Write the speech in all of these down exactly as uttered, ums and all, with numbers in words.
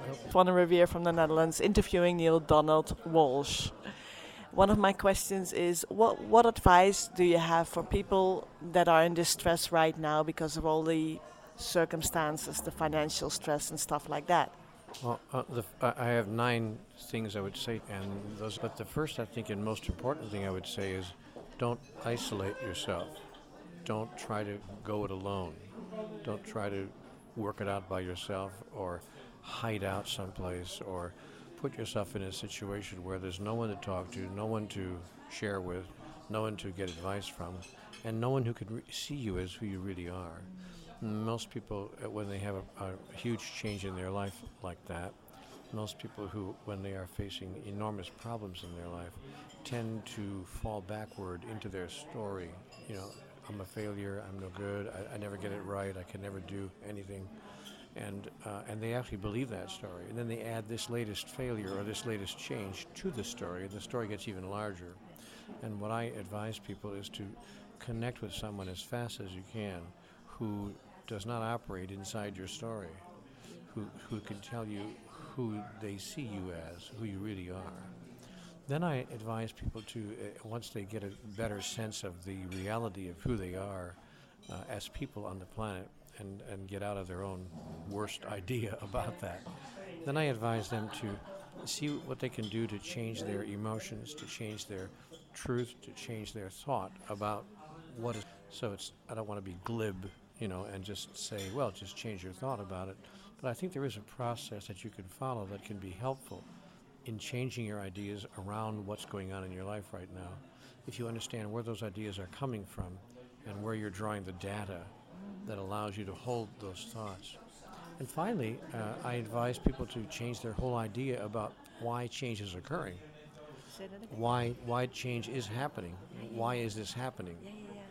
Swanne Revere from the Netherlands, interviewing Neil Donald Walsh. One of my questions is, what what advice do you have for people that are in distress right now because of all the circumstances, the financial stress and stuff like that? Well, uh, the, f- I I have nine things I would say, and those. But the first, I think, and most important thing I would say is, don't isolate yourself. Don't try to go it alone. Don't try to work it out by yourself, or hide out someplace, or put yourself in a situation where there's no one to talk to, no one to share with, no one to get advice from, and no one who could re- see you as who you really are. Most people, uh, when they have a, a huge change in their life like that, most people who, when they are facing enormous problems in their life, tend to fall backward into their story. You know, I'm a failure, I'm no good, I, I never get it right, I can never do anything. And, uh, and they actually believe that story. And then they add this latest failure or this latest change to the story, and the story gets even larger. And what I advise people is to connect with someone as fast as you can who does not operate inside your story, who, who can tell you who they see you as, who you really are. Then I advise people to, uh, once they get a better sense of the reality of who they are uh, as people on the planet, and, and get out of their own worst idea about that, then I advise them to see what they can do to change their emotions, to change their truth, to change their thought about what is. So it's, I don't want to be glib, you know, and just say, well, just change your thought about it. But I think there is a process that you can follow that can be helpful in changing your ideas around what's going on in your life right now. If you understand where those ideas are coming from and where you're drawing the data that allows you to hold those thoughts. And finally, uh, I advise people to change their whole idea about why change is occurring. Say that again. Why why change is happening. Why is this happening? Yeah, yeah,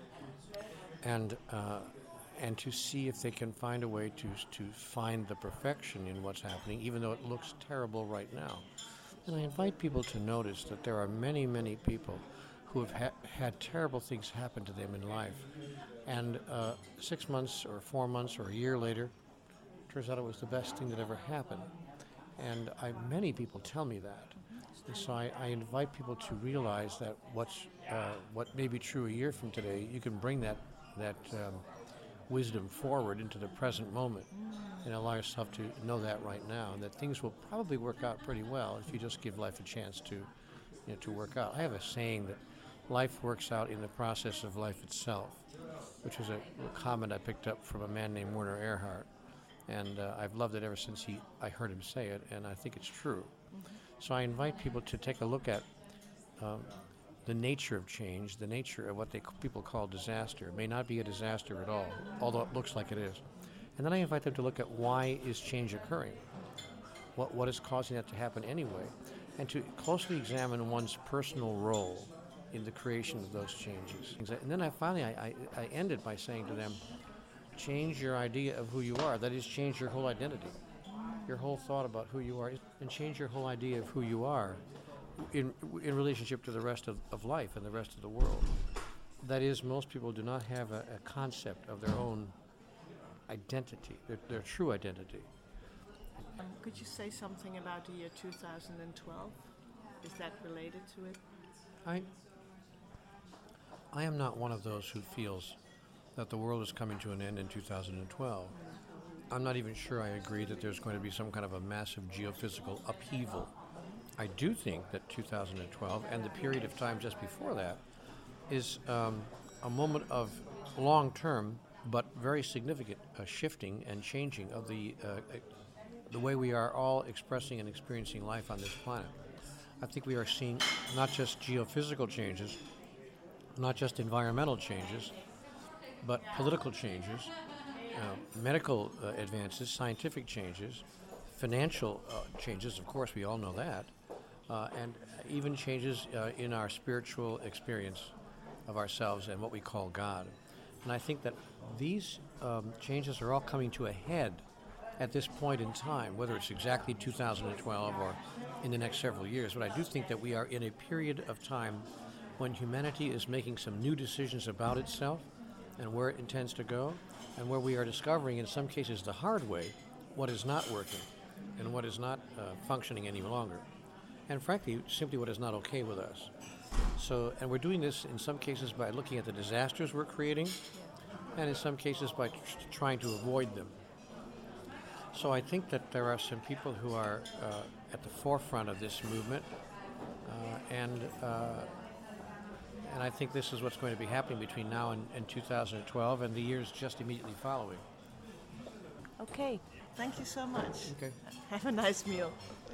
yeah. And uh, and to see if they can find a way to to find the perfection in what's happening, even though it looks terrible right now. And I invite people to notice that there are many, many people who have ha- had terrible things happen to them in life. And uh, six months or four months or a year later, turns out it was the best thing that ever happened. And I, many people tell me that. And so I, I invite people to realize that what's uh, what may be true a year from today, you can bring that that um, wisdom forward into the present moment and allow yourself to know that right now, and that things will probably work out pretty well if you just give life a chance to, you know, to work out. I have a saying that life works out in the process of life itself, which was a, a comment I picked up from a man named Werner Erhard. And uh, I've loved it ever since he I heard him say it, and I think it's true. Mm-hmm. So I invite people to take a look at um, the nature of change, the nature of what they people call disaster. It may not be a disaster at all, although it looks like it is. And then I invite them to look at why is change occurring? What what is causing that to happen anyway? And to closely examine one's personal role in the creation of those changes. And then I finally I, I, I ended by saying to them, change your idea of who you are. That is, change your whole identity, your whole thought about who you are, and change your whole idea of who you are in in relationship to the rest of, of life and the rest of the world. That is, most people do not have a, a concept of their own identity, their, their true identity. Um, could you say something about the year two thousand twelve? Is that related to it? I I am not one of those who feels that the world is coming to an end in two thousand twelve. I'm not even sure I agree that there's going to be some kind of a massive geophysical upheaval. I do think that two thousand twelve and the period of time just before that is um, a moment of long-term but very significant uh, shifting and changing of the uh, uh, the way we are all expressing and experiencing life on this planet. I think we are seeing not just geophysical changes, not just environmental changes, but political changes, uh, medical uh, advances, scientific changes, financial uh, changes, of course, we all know that, uh, and even changes uh, in our spiritual experience of ourselves and what we call God. And I think that these um, changes are all coming to a head at this point in time, whether it's exactly two thousand twelve or in the next several years. But I do think that we are in a period of time when humanity is making some new decisions about itself and where it intends to go, and where we are discovering, in some cases the hard way, what is not working. and what is not uh, functioning any longer. And frankly, simply what is not okay with us. So, and we're doing this in some cases by looking at the disasters we're creating, and in some cases by tr- trying to avoid them. So I think that there are some people who are uh, at the forefront of this movement, uh, and uh, and I think this is what's going to be happening between now and, and two thousand twelve and the years just immediately following. Okay, thank you so much. Okay. Have a nice meal.